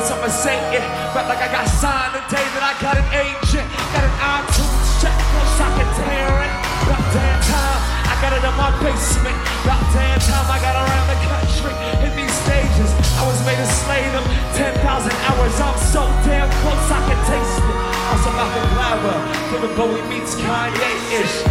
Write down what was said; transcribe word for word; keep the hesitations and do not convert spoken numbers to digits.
some are saying it, but like I got signed the day that I got an agent. Got an iTunes check, no I can tear it. About damn time, I got it in my basement. About damn time, I got around the country in these stages. I was made to slay them ten thousand hours. I'm so damn close, I can taste it. I'm some Malcolm Gladwell, David Bowie meets Kanye-ish.